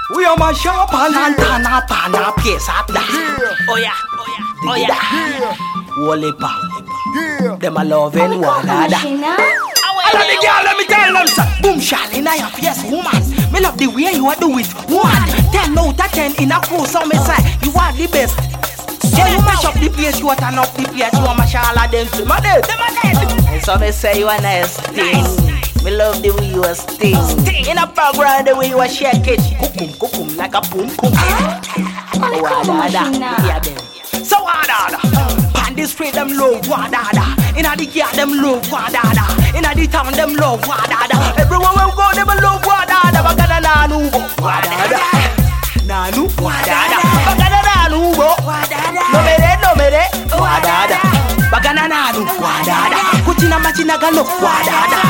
We are my shop and Antana Pana piece up that. Oh yeah, oh yeah. Wolipa. Them a loving one another. Let me tell them, sir. Boom, Charlie, I am yes, woman. Me love the way you are do it. 10 out of 10 in a course on me side. You are the best. Yeah, you mash up the place, you turn up the place. You are my Charlie, them to my dead. And so me say you are nice thing. Me love the way you are sting. In a background, the way you are shake it. Kukum, like a boom, boom. Yeah, then. So wadada, pan the street them love wadada. Inna the yard them love wadada. Inna the town them love wadada. Everywhere we go them love wadada. Bagana nanu wadada, nanu wadada. Bagana nanu wadada. No mere wadada. Bagana nanu wadada. Kuchina machina galo wadada.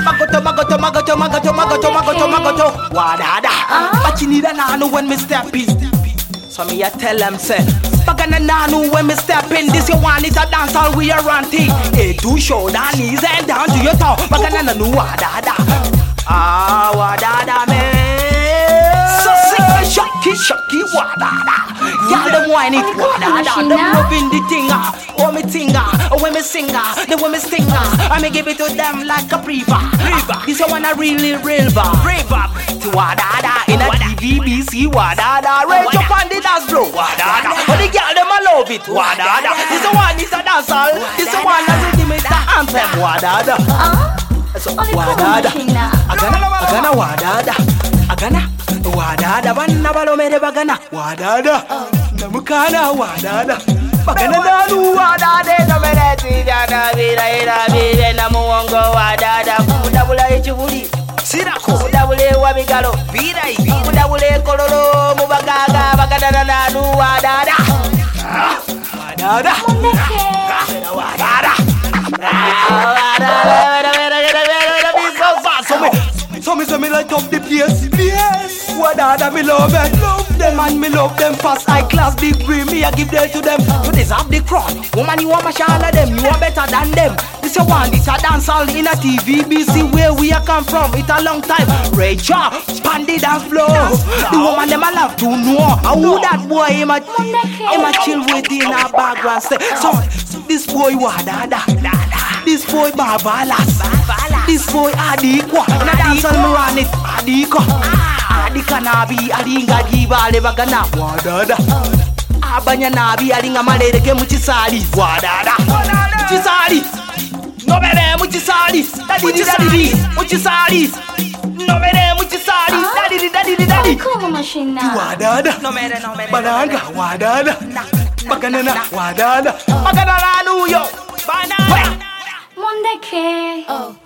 Magoto wadada. Machini da nanu when me step in. So me a tell them say, Bagana nanu when me step in. This you want is a dance all we are ranting. Hey, to show the knees and down to your toe. Bagana nanu wadada. Ah, wadada man. So sing shocky wadada. Y'all them whine it wadada. Them loving the thinger. Oh me thinger. Oh when me singer. The when me stinger. I me give it to them like a preview. This you want a really real bar. To wadada in a TVBC wadada. Rage up on the dance floor wadada. But the girl them a love it wadada. This the one is a dance hall. This the one that rhythm is the anthem wadada. So wadada. Agana wadada. Agana wadada. Banna balo mere bagana wadada. Namukana wadada. Bagana nanu wadada. No mere tijana vira namuongo wadada. Kudabula ichubuli. Sirako kudabule wabigalo. Virai. Kudabule kololo mubagaga. Bagana nanu wadada. Wadada. Wadada. So me light up the place. Yes. Wadada me love it. Love them and me love them fast. High class degree me I give them to them. You deserve the crown. Woman you want my shine them. You are better than them. This a one. This a dance all in a TVBC where we a come from. It a long time. Rachel, span the dance floor. The woman them I love to know. I who that boy him a chill with in a background. So this boy Wadada. This boy Barbalas. This boy Adikwa. And I dance on me run it. Adiko. Adika nabi. Adinga jiba lebagana. Wadada. Abanya nabi. Adinga malereke muchisali. Wadada. Muchisali. No mere muchisali. Daddy. Muchisali. No mere muchisali. Daddy. Wadada. No mere. Bananga. Wadada. Baganana. Wadada. Baganana nuyo. Banana. Monday K.